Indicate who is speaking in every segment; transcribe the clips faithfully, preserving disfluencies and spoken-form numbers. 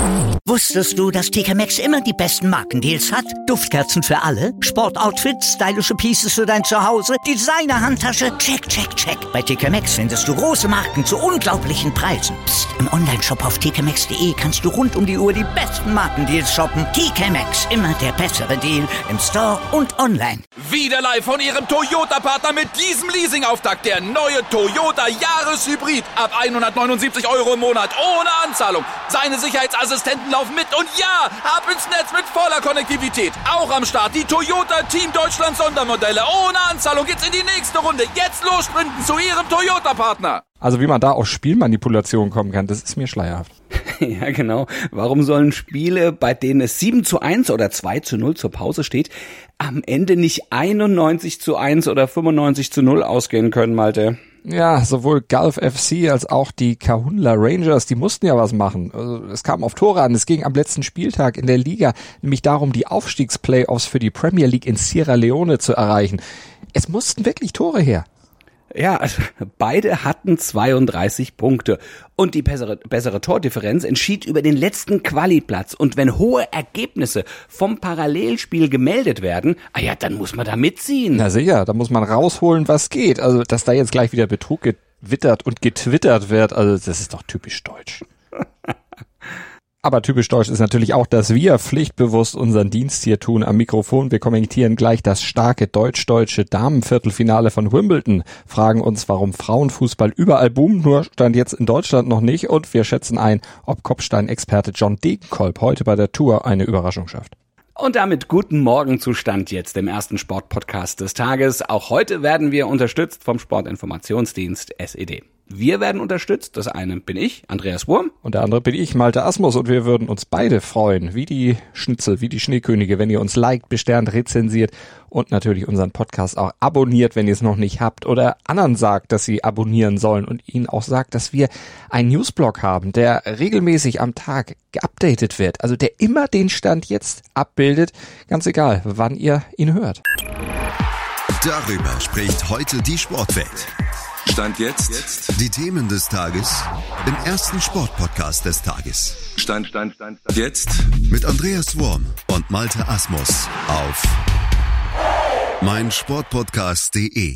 Speaker 1: Wusstest du, dass T K Maxx immer die besten Markendeals hat? Duftkerzen für alle, Sportoutfits, stylische Pieces für dein Zuhause, Designer-Handtasche, check, check, check. Bei T K Maxx findest du große Marken zu unglaublichen Preisen. Psst. Im Onlineshop auf t k maxx punkt d e kannst du rund um die Uhr die besten Markendeals shoppen. T K Maxx, immer der bessere Deal im Store und online.
Speaker 2: Wieder live von Ihrem Toyota-Partner mit diesem Leasing-Auftakt. Der neue Toyota Jahreshybrid. Ab hundertneunundsiebzig Euro im Monat. Ohne Anzahlung. Seine Sicherheitsassistenten laufen mit. Und ja, ab ins Netz mit voller Konnektivität. Auch am Start die Toyota Team Deutschland Sondermodelle. Ohne Anzahlung geht's in die nächste Runde. Jetzt los sprinten zu Ihrem Toyota-Partner.
Speaker 3: Also wie man da auf Spielmanipulation kommen kann, das ist mir schleierhaft.
Speaker 4: Ja, genau. Warum sollen Spiele, bei denen es sieben zu eins oder zwei zu null zur Pause steht, am Ende nicht einundneunzig zu eins oder fünfundneunzig zu null ausgehen können, Malte?
Speaker 3: Ja, sowohl Gulf F C als auch die Kahunla Rangers, die mussten ja was machen. Also es kam auf Tore an. Es ging am letzten Spieltag in der Liga nämlich darum, die Aufstiegsplayoffs für die Premier League in Sierra Leone zu erreichen. Es mussten wirklich Tore her.
Speaker 4: Ja, also beide hatten zweiunddreißig Punkte und die bessere, bessere Tordifferenz entschied über den letzten Quali-Platz. Und wenn hohe Ergebnisse vom Parallelspiel gemeldet werden, ah ja, dann muss man da mitziehen.
Speaker 3: Na sicher, da muss man rausholen, was geht. Also, dass da jetzt gleich wieder Betrug gewittert und getwittert wird, also das ist doch typisch deutsch. Aber typisch deutsch ist natürlich auch, dass wir pflichtbewusst unseren Dienst hier tun am Mikrofon. Wir kommentieren gleich das starke deutsch-deutsche Damenviertelfinale von Wimbledon, fragen uns, warum Frauenfußball überall boomt, nur stand jetzt in Deutschland noch nicht, und wir schätzen ein, ob Kopfstein-Experte John Degenkolb heute bei der Tour eine Überraschung schafft.
Speaker 4: Und damit guten Morgen zu Stand jetzt, dem ersten Sportpodcast des Tages. Auch heute werden wir unterstützt vom Sportinformationsdienst S E D. Wir werden unterstützt, das eine bin ich, Andreas Wurm.
Speaker 3: Und der andere bin ich, Malte Asmus, und wir würden uns beide freuen, wie die Schnitzel, wie die Schneekönige, wenn ihr uns liked, besternt, rezensiert und natürlich unseren Podcast auch abonniert, wenn ihr es noch nicht habt, oder anderen sagt, dass sie abonnieren sollen und ihnen auch sagt, dass wir einen Newsblog haben, der regelmäßig am Tag geupdatet wird, also der immer den Stand jetzt abbildet, ganz egal, wann ihr ihn hört.
Speaker 5: Darüber spricht heute die Sportwelt.
Speaker 6: Stand jetzt. jetzt.
Speaker 5: Die Themen des Tages im ersten Sportpodcast des Tages.
Speaker 6: Stand, Stand, Stand, Stand. Jetzt.
Speaker 5: Mit Andreas Wurm und Malte Asmus auf meinsportpodcast punkt de.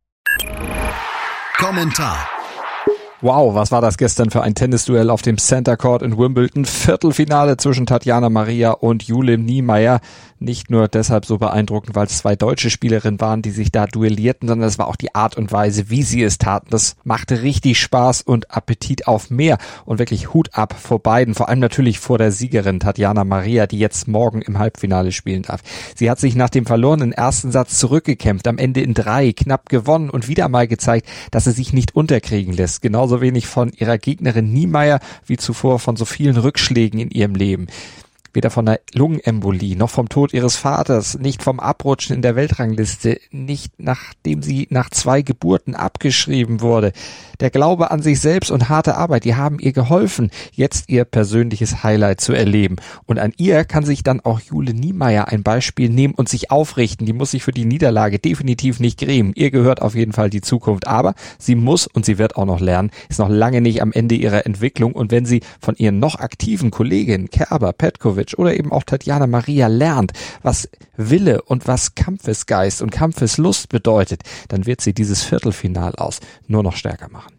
Speaker 5: Kommentar.
Speaker 3: Wow, was war das gestern für ein Tennisduell auf dem Center Court in Wimbledon? Viertelfinale zwischen Tatjana Maria und Jule Niemeyer. Nicht nur deshalb so beeindruckend, weil es zwei deutsche Spielerinnen waren, die sich da duellierten, sondern es war auch die Art und Weise, wie sie es taten. Das machte richtig Spaß und Appetit auf mehr. Und wirklich Hut ab vor beiden, vor allem natürlich vor der Siegerin Tatjana Maria, die jetzt morgen im Halbfinale spielen darf. Sie hat sich nach dem verlorenen ersten Satz zurückgekämpft, am Ende in drei knapp gewonnen und wieder mal gezeigt, dass sie sich nicht unterkriegen lässt. Genauso wenig von ihrer Gegnerin Niemeyer wie zuvor von so vielen Rückschlägen in ihrem Leben. Weder von einer Lungenembolie, noch vom Tod ihres Vaters, nicht vom Abrutschen in der Weltrangliste, nicht nachdem sie nach zwei Geburten abgeschrieben wurde. Der Glaube an sich selbst und harte Arbeit, die haben ihr geholfen, jetzt ihr persönliches Highlight zu erleben. Und an ihr kann sich dann auch Jule Niemeyer ein Beispiel nehmen und sich aufrichten. Die muss sich für die Niederlage definitiv nicht grämen. Ihr gehört auf jeden Fall die Zukunft. Aber sie muss und sie wird auch noch lernen, ist noch lange nicht am Ende ihrer Entwicklung. Und wenn sie von ihren noch aktiven Kolleginnen Kerber, Petkovic oder eben auch Tatjana Maria lernt, was Wille und was Kampfesgeist und Kampfeslust bedeutet, dann wird sie dieses Viertelfinal aus nur noch stärker machen.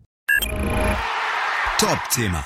Speaker 5: Top-Thema.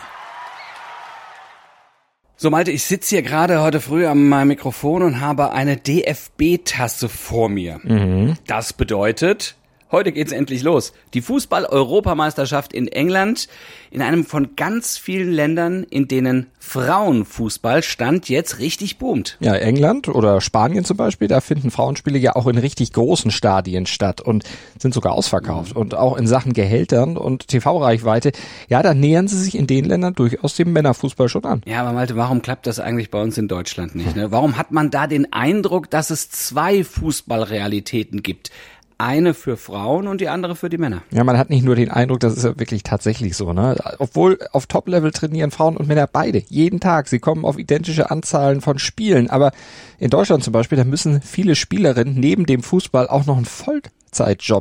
Speaker 4: So, Malte, ich sitze hier gerade heute früh am Mikrofon und habe eine D F B-Tasse vor mir.
Speaker 3: Mhm.
Speaker 4: Das bedeutet, heute geht's endlich los. Die Fußball-Europameisterschaft in England, in einem von ganz vielen Ländern, in denen Frauenfußball Stand jetzt richtig boomt.
Speaker 3: Ja, England oder Spanien zum Beispiel, da finden Frauenspiele ja auch in richtig großen Stadien statt und sind sogar ausverkauft. Und auch in Sachen Gehältern und T V-Reichweite, ja, da nähern sie sich in den Ländern durchaus dem Männerfußball schon an.
Speaker 4: Ja, aber Malte, warum klappt das eigentlich bei uns in Deutschland nicht? Ne? Warum hat man da den Eindruck, dass es zwei Fußballrealitäten gibt? Eine für Frauen und die andere für die Männer.
Speaker 3: Ja, man hat nicht nur den Eindruck, das ist ja wirklich tatsächlich so, ne? Obwohl auf Top-Level trainieren Frauen und Männer beide, jeden Tag. Sie kommen auf identische Anzahlen von Spielen. Aber in Deutschland zum Beispiel, da müssen viele Spielerinnen neben dem Fußball auch noch einen Vollzeitjob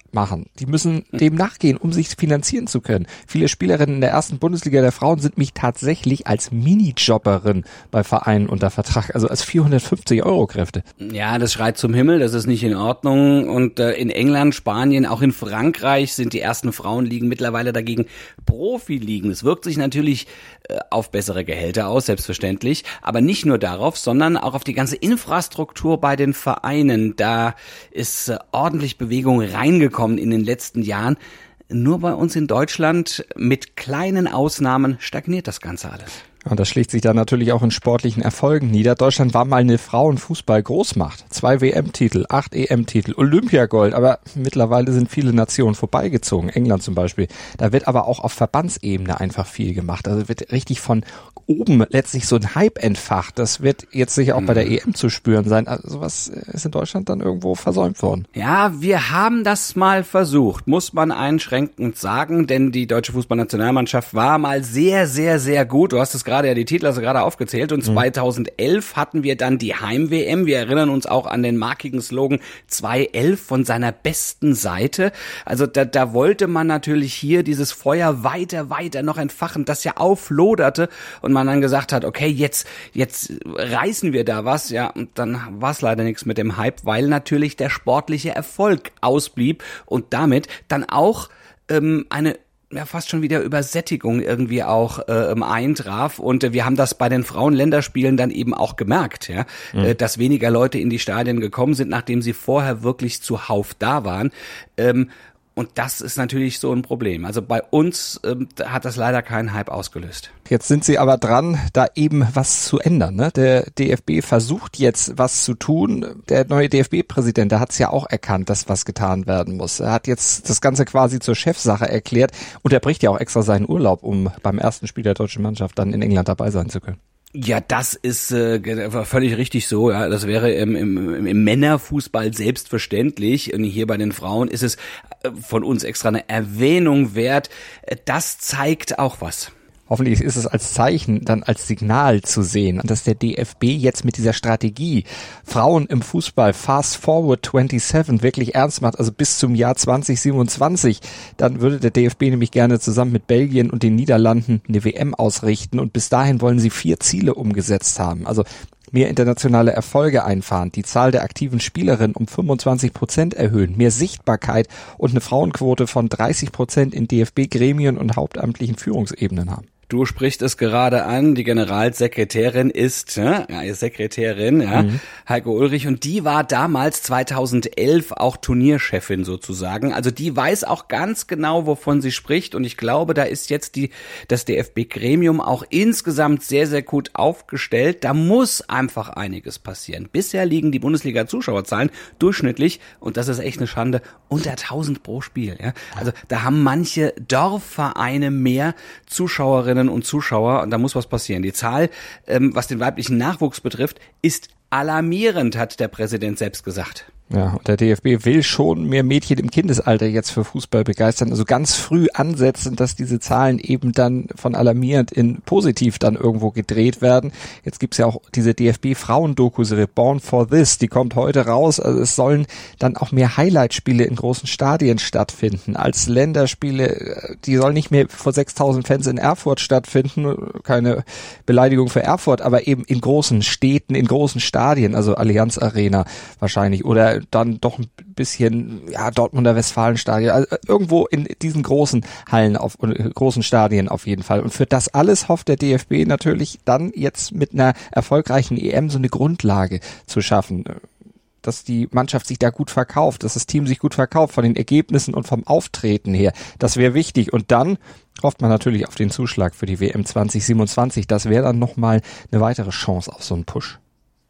Speaker 3: machen. Die müssen dem nachgehen, um sich finanzieren zu können. Viele Spielerinnen in der ersten Bundesliga der Frauen sind mich tatsächlich als Minijobberin bei Vereinen unter Vertrag, also als vierhundertfünfzig Euro Kräfte.
Speaker 4: Ja, das schreit zum Himmel, das ist nicht in Ordnung. Und äh, in England, Spanien, auch in Frankreich sind die ersten Frauenligen mittlerweile dagegen Profiligen. Es wirkt sich natürlich äh, auf bessere Gehälter aus, selbstverständlich, aber nicht nur darauf, sondern auch auf die ganze Infrastruktur bei den Vereinen. Da ist äh, ordentlich Bewegung reingekommen in den letzten Jahren. Nur bei uns in Deutschland, mit kleinen Ausnahmen, stagniert das Ganze alles.
Speaker 3: Und das schlägt sich dann natürlich auch in sportlichen Erfolgen nieder. Deutschland war mal eine Frauenfußball-Großmacht. Zwei W M-Titel, acht E M-Titel, Olympiagold. Aber mittlerweile sind viele Nationen vorbeigezogen. England zum Beispiel. Da wird aber auch auf Verbandsebene einfach viel gemacht. Also wird richtig von oben letztlich so ein Hype entfacht. Das wird jetzt sicher auch bei der E M zu spüren sein. Also sowas ist in Deutschland dann irgendwo versäumt worden.
Speaker 4: Ja, wir haben das mal versucht, muss man einschränkend sagen. Denn die deutsche Fußballnationalmannschaft war mal sehr, sehr, sehr gut. Du hast es gerade ja die Titel hast du gerade aufgezählt und zweitausendelf hatten wir dann die Heim-W M. Wir erinnern uns auch an den markigen Slogan zweitausendelf von seiner besten Seite. Also da, da wollte man natürlich hier dieses Feuer weiter, weiter noch entfachen, das ja aufloderte und man dann gesagt hat, okay, jetzt, jetzt reißen wir da was. Ja, und dann war es leider nichts mit dem Hype, weil natürlich der sportliche Erfolg ausblieb und damit dann auch ähm, eine ja fast schon wieder Übersättigung irgendwie auch äh, eintraf und äh, wir haben das bei den Frauenländerspielen dann eben auch gemerkt, ja, mhm. äh, dass weniger Leute in die Stadien gekommen sind, nachdem sie vorher wirklich zuhauf da waren. Ähm, Und das ist natürlich so ein Problem. Also bei uns ähm, hat das leider keinen Hype ausgelöst.
Speaker 3: Jetzt sind sie aber dran, da eben was zu ändern. Ne? Der D F B versucht jetzt was zu tun. Der neue D F B-Präsident, der hat es ja auch erkannt, dass was getan werden muss. Er hat jetzt das Ganze quasi zur Chefsache erklärt und er bricht ja auch extra seinen Urlaub, um beim ersten Spiel der deutschen Mannschaft dann in England dabei sein zu können.
Speaker 4: Ja, das ist äh, völlig richtig so. Ja, das wäre im, im, im Männerfußball selbstverständlich. Und hier bei den Frauen ist es äh, von uns extra eine Erwähnung wert. Das zeigt auch was.
Speaker 3: Hoffentlich ist es als Zeichen, dann als Signal zu sehen, dass der D F B jetzt mit dieser Strategie Frauen im Fußball Fast Forward siebenundzwanzig wirklich ernst macht, also bis zum Jahr zwanzig siebenundzwanzig. Dann würde der D F B nämlich gerne zusammen mit Belgien und den Niederlanden eine W M ausrichten und bis dahin wollen sie vier Ziele umgesetzt haben. Also mehr internationale Erfolge einfahren, die Zahl der aktiven Spielerinnen um fünfundzwanzig Prozent erhöhen, mehr Sichtbarkeit und eine Frauenquote von dreißig Prozent in D F B-Gremien und hauptamtlichen Führungsebenen haben.
Speaker 4: Du sprichst es gerade an, die Generalsekretärin ist, ja, Sekretärin, ja, mhm. Heike Ulrich, und die war damals zweitausendelf auch Turnierchefin sozusagen. Also die weiß auch ganz genau, wovon sie spricht, und ich glaube, da ist jetzt die das D F B-Gremium auch insgesamt sehr, sehr gut aufgestellt. Da muss einfach einiges passieren. Bisher liegen die Bundesliga-Zuschauerzahlen durchschnittlich, und das ist echt eine Schande, unter tausend pro Spiel. Ja? Also da haben manche Dorfvereine mehr Zuschauerinnen und Zuschauer, und da muss was passieren. Die Zahl, ähm, was den weiblichen Nachwuchs betrifft, ist alarmierend, hat der Präsident selbst gesagt.
Speaker 3: Ja, und der D F B will schon mehr Mädchen im Kindesalter jetzt für Fußball begeistern, also ganz früh ansetzen, dass diese Zahlen eben dann von alarmierend in positiv dann irgendwo gedreht werden. Jetzt gibt's ja auch diese D F B-Frauen-Doku-Serie Born for This, die kommt heute raus. Also es sollen dann auch mehr Highlight-Spiele in großen Stadien stattfinden als Länderspiele. Die sollen nicht mehr vor sechstausend Fans in Erfurt stattfinden, keine Beleidigung für Erfurt, aber eben in großen Städten, in großen Stadien, also Allianz Arena wahrscheinlich, oder dann doch ein bisschen, ja, Dortmunder Westfalenstadion, also irgendwo in diesen großen Hallen, auf großen Stadien auf jeden Fall. Und für das alles hofft der D F B natürlich dann jetzt mit einer erfolgreichen E M so eine Grundlage zu schaffen, dass die Mannschaft sich da gut verkauft, dass das Team sich gut verkauft von den Ergebnissen und vom Auftreten her. Das wäre wichtig. Und dann hofft man natürlich auf den Zuschlag für die W M zwanzig siebenundzwanzig. Das wäre dann nochmal eine weitere Chance auf so einen Push.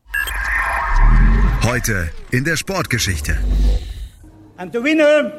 Speaker 5: Heute in der Sportgeschichte.
Speaker 7: And the winner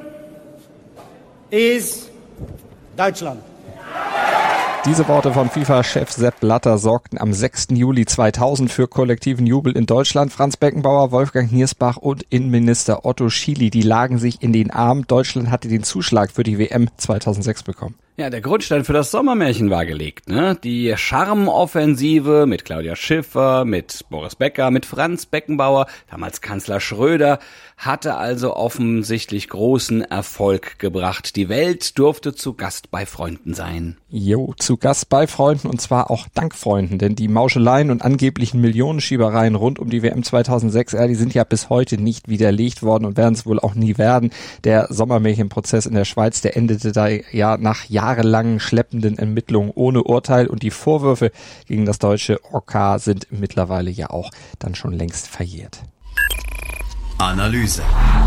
Speaker 7: is Deutschland.
Speaker 3: Diese Worte von FIFA-Chef Sepp Blatter sorgten am sechsten Juli zweitausend für kollektiven Jubel in Deutschland. Franz Beckenbauer, Wolfgang Niersbach und Innenminister Otto Schily, die lagen sich in den Armen. Deutschland hatte den Zuschlag für die W M zweitausendsechs bekommen.
Speaker 4: Ja, der Grundstein für das Sommermärchen war gelegt, ne? Die Charmoffensive mit Claudia Schiffer, mit Boris Becker, mit Franz Beckenbauer, damals Kanzler Schröder, hatte also offensichtlich großen Erfolg gebracht. Die Welt durfte zu Gast bei Freunden sein.
Speaker 3: Jo, zu Gast bei Freunden und zwar auch dank Freunden, denn die Mauscheleien und angeblichen Millionenschiebereien rund um die W M zweitausendsechs, ja, die sind ja bis heute nicht widerlegt worden und werden es wohl auch nie werden. Der Sommermärchenprozess in der Schweiz, der endete da ja nach jahrelangen schleppenden Ermittlungen ohne Urteil und die Vorwürfe gegen das deutsche O K sind mittlerweile ja auch dann schon längst verjährt.
Speaker 5: Analyse.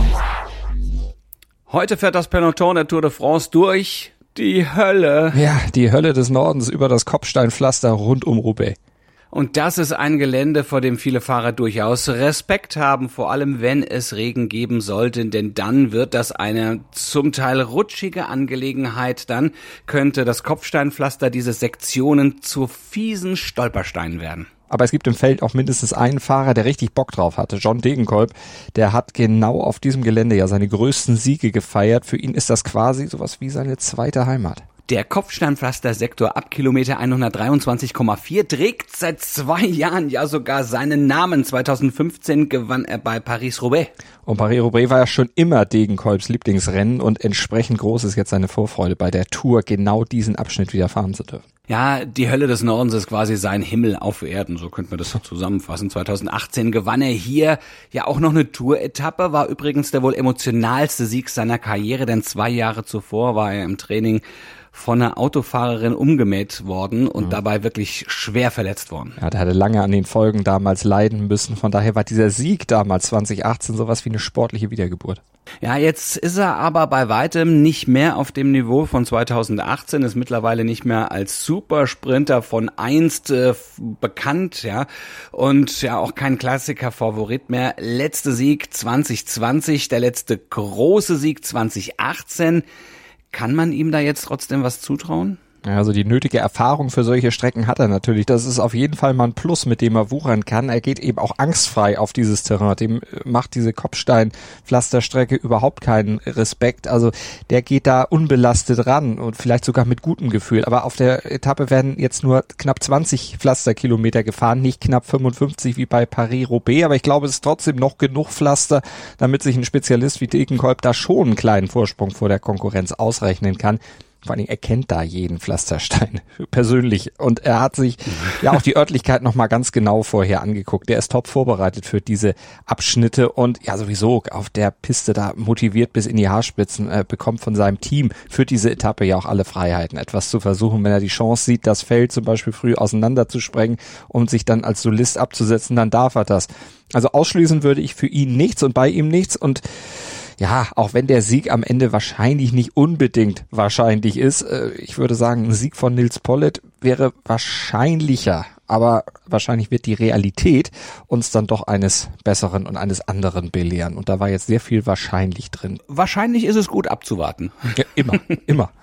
Speaker 4: Heute fährt das Peloton der Tour de France durch die Hölle.
Speaker 3: Ja, die Hölle des Nordens über das Kopfsteinpflaster rund um Roubaix.
Speaker 4: Und das ist ein Gelände, vor dem viele Fahrer durchaus Respekt haben, vor allem wenn es Regen geben sollte, denn dann wird das eine zum Teil rutschige Angelegenheit. Dann könnte das Kopfsteinpflaster, diese Sektionen zu fiesen Stolpersteinen werden.
Speaker 3: Aber es gibt im Feld auch mindestens einen Fahrer, der richtig Bock drauf hatte. John Degenkolb, der hat genau auf diesem Gelände ja seine größten Siege gefeiert. Für ihn ist das quasi sowas wie seine zweite Heimat.
Speaker 4: Der Kopfsteinpflaster-Sektor ab Kilometer hundertdreiundzwanzig Komma vier trägt seit zwei Jahren ja sogar seinen Namen. zweitausendfünfzehn gewann er bei Paris-Roubaix.
Speaker 3: Und Paris-Roubaix war ja schon immer Degenkolbs Lieblingsrennen und entsprechend groß ist jetzt seine Vorfreude bei der Tour, genau diesen Abschnitt wieder fahren zu dürfen.
Speaker 4: Ja, die Hölle des Nordens ist quasi sein Himmel auf Erden, so könnte man das zusammenfassen. zweitausendachtzehn gewann er hier ja auch noch eine Tour-Etappe, war übrigens der wohl emotionalste Sieg seiner Karriere, denn zwei Jahre zuvor war er im Training von einer Autofahrerin umgemäht worden und mhm. dabei wirklich schwer verletzt worden.
Speaker 3: Ja, der hatte lange an den Folgen damals leiden müssen. Von daher war dieser Sieg damals zwanzig achtzehn sowas wie eine sportliche Wiedergeburt.
Speaker 4: Ja, jetzt ist er aber bei weitem nicht mehr auf dem Niveau von zweitausendachtzehn, ist mittlerweile nicht mehr als Supersprinter von einst äh, bekannt, ja, und ja auch kein Klassiker-Favorit mehr. Letzter Sieg zwanzig zwanzig, der letzte große Sieg zwanzig achtzehn. Kann man ihm da jetzt trotzdem was zutrauen?
Speaker 3: Also die nötige Erfahrung für solche Strecken hat er natürlich. Das ist auf jeden Fall mal ein Plus, mit dem er wuchern kann. Er geht eben auch angstfrei auf dieses Terrain. Dem macht diese Kopfsteinpflasterstrecke überhaupt keinen Respekt. Also der geht da unbelastet ran und vielleicht sogar mit gutem Gefühl. Aber auf der Etappe werden jetzt nur knapp zwanzig Pflasterkilometer gefahren, nicht knapp fünfundfünfzig wie bei Paris-Roubaix. Aber ich glaube, es ist trotzdem noch genug Pflaster, damit sich ein Spezialist wie Degenkolb da schon einen kleinen Vorsprung vor der Konkurrenz ausrechnen kann. Vor allem, er kennt da jeden Pflasterstein persönlich und er hat sich ja auch die Örtlichkeit nochmal ganz genau vorher angeguckt. Der ist top vorbereitet für diese Abschnitte und ja sowieso auf der Piste da motiviert bis in die Haarspitzen, äh, bekommt von seinem Team für diese Etappe ja auch alle Freiheiten, etwas zu versuchen. Wenn er die Chance sieht, das Feld zum Beispiel früh auseinanderzusprengen und sich dann als Solist abzusetzen, dann darf er das. Also ausschließen würde ich für ihn nichts und bei ihm nichts und ja, auch wenn der Sieg am Ende wahrscheinlich nicht unbedingt wahrscheinlich ist, ich würde sagen, ein Sieg von Nils Politt wäre wahrscheinlicher, aber wahrscheinlich wird die Realität uns dann doch eines Besseren und eines anderen belehren. Und da war jetzt sehr viel wahrscheinlich drin.
Speaker 4: Wahrscheinlich ist es gut abzuwarten.
Speaker 3: Ja, immer, immer.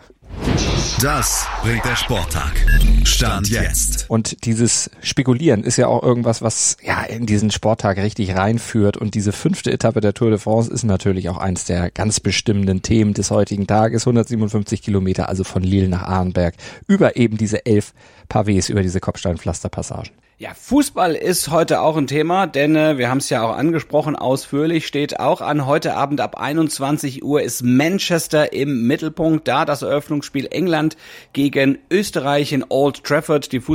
Speaker 5: Das bringt der Sporttag. Stand jetzt.
Speaker 3: Und dieses Spekulieren ist ja auch irgendwas, was ja in diesen Sporttag richtig reinführt. Und diese fünfte Etappe der Tour de France ist natürlich auch eins der ganz bestimmenden Themen des heutigen Tages. hundertsiebenundfünfzig Kilometer, also von Lille nach Arenberg, über eben diese elf Pavés, über diese Kopfsteinpflasterpassagen.
Speaker 4: Ja, Fußball ist heute auch ein Thema, denn äh, wir haben es ja auch angesprochen, ausführlich steht auch an. Heute Abend ab einundzwanzig Uhr ist Manchester im Mittelpunkt, da das Eröffnungsspiel England gegen Österreich in Old Trafford, die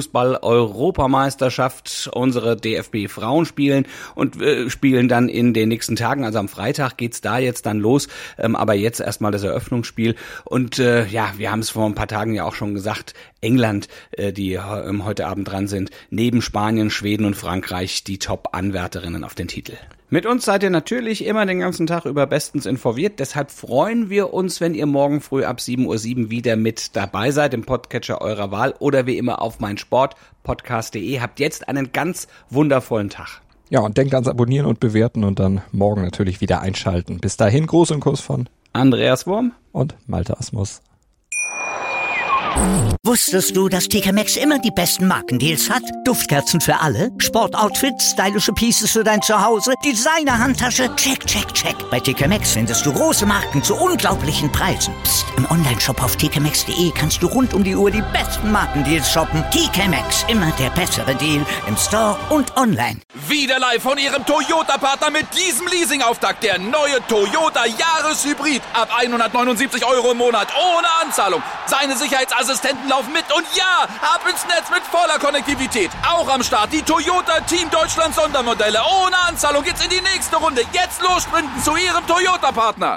Speaker 4: Fußball-Europameisterschaft, unsere D F B-Frauen spielen und äh, spielen dann in den nächsten Tagen, also am Freitag geht's da jetzt dann los, ähm, aber jetzt erstmal das Eröffnungsspiel und äh, ja, wir haben es vor ein paar Tagen ja auch schon gesagt, England, äh, die äh, heute Abend dran sind, neben Spanien, Schweden und Frankreich die Top-Anwärterinnen auf den Titel. Mit uns seid ihr natürlich immer den ganzen Tag über bestens informiert. Deshalb freuen wir uns, wenn ihr morgen früh ab sieben Uhr sieben wieder mit dabei seid im Podcatcher eurer Wahl oder wie immer auf meinsportpodcast punkt de. Habt jetzt einen ganz wundervollen Tag.
Speaker 3: Ja, und denkt ans Abonnieren und Bewerten und dann morgen natürlich wieder einschalten. Bis dahin, Gruß und Kuss von
Speaker 4: Andreas Wurm
Speaker 3: und Malte Asmus.
Speaker 1: Wusstest du, dass T K Maxx immer die besten Markendeals hat? Duftkerzen für alle, Sportoutfits, stylische Pieces für dein Zuhause, Designer-Handtasche, check, check, check. Bei T K Maxx findest du große Marken zu unglaublichen Preisen. Psst. Im Onlineshop auf t k maxx punkt de kannst du rund um die Uhr die besten Markendeals shoppen. T K Maxx, immer der bessere Deal im Store und online.
Speaker 2: Wieder live von Ihrem Toyota-Partner mit diesem Leasing-Auftakt. Der neue Toyota Jahreshybrid. Ab hundertneunundsiebzig Euro im Monat ohne Anzahlung. Seine Sicherheitsassistenten laufen mit und ja, ab ins Netz mit voller Konnektivität. Auch am Start die Toyota Team Deutschland Sondermodelle. Ohne Anzahlung geht's in die nächste Runde. Jetzt los sprinten zu Ihrem Toyota-Partner.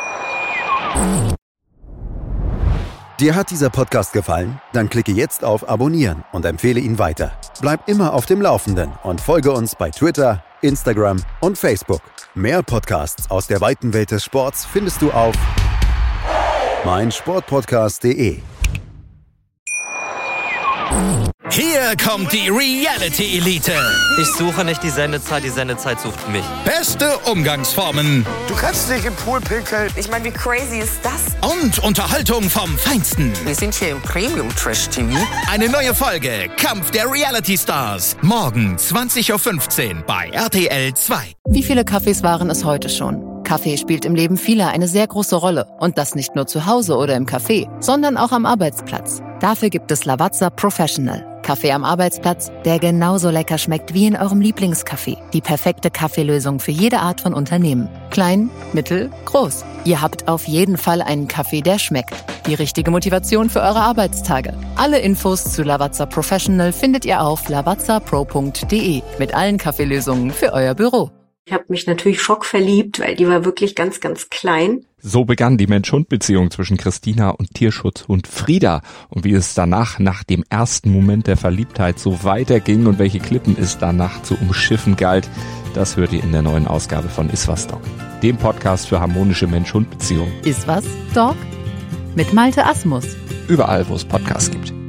Speaker 5: Dir hat dieser Podcast gefallen? Dann klicke jetzt auf Abonnieren und empfehle ihn weiter. Bleib immer auf dem Laufenden und folge uns bei Twitter, Instagram und Facebook. Mehr Podcasts aus der weiten Welt des Sports findest du auf meinsportpodcast punkt de.
Speaker 8: Hier kommt die Reality-Elite.
Speaker 9: Ich suche nicht die Sendezeit, die Sendezeit sucht mich.
Speaker 8: Beste Umgangsformen.
Speaker 10: Du kannst nicht im Pool pinkeln. Ich meine, wie crazy ist das?
Speaker 8: Und Unterhaltung vom Feinsten.
Speaker 10: Wir sind hier im Premium-Trash-T V.
Speaker 8: Eine neue Folge Kampf der Reality-Stars. Morgen zwanzig Uhr fünfzehn bei R T L zwei.
Speaker 11: Wie viele Kaffees waren es heute schon? Kaffee spielt im Leben vieler eine sehr große Rolle. Und das nicht nur zu Hause oder im Café, sondern auch am Arbeitsplatz. Dafür gibt es Lavazza Professional. Kaffee am Arbeitsplatz, der genauso lecker schmeckt wie in eurem Lieblingscafé. Die perfekte Kaffeelösung für jede Art von Unternehmen. Klein, mittel, groß. Ihr habt auf jeden Fall einen Kaffee, der schmeckt. Die richtige Motivation für eure Arbeitstage. Alle Infos zu Lavazza Professional findet ihr auf lavazza pro punkt de mit allen Kaffeelösungen für euer Büro.
Speaker 12: Ich habe mich natürlich schockverliebt, weil die war wirklich ganz, ganz klein.
Speaker 3: So begann die Mensch-Hund-Beziehung zwischen Christina und Tierschutzhund Frieda. Und wie es danach, nach dem ersten Moment der Verliebtheit, so weiterging und welche Klippen es danach zu umschiffen galt, das hört ihr in der neuen Ausgabe von Iswas Dog, dem Podcast für harmonische Mensch-Hund-Beziehungen.
Speaker 11: Iswas Dog? Mit Malte Asmus.
Speaker 3: Überall, wo es Podcasts gibt.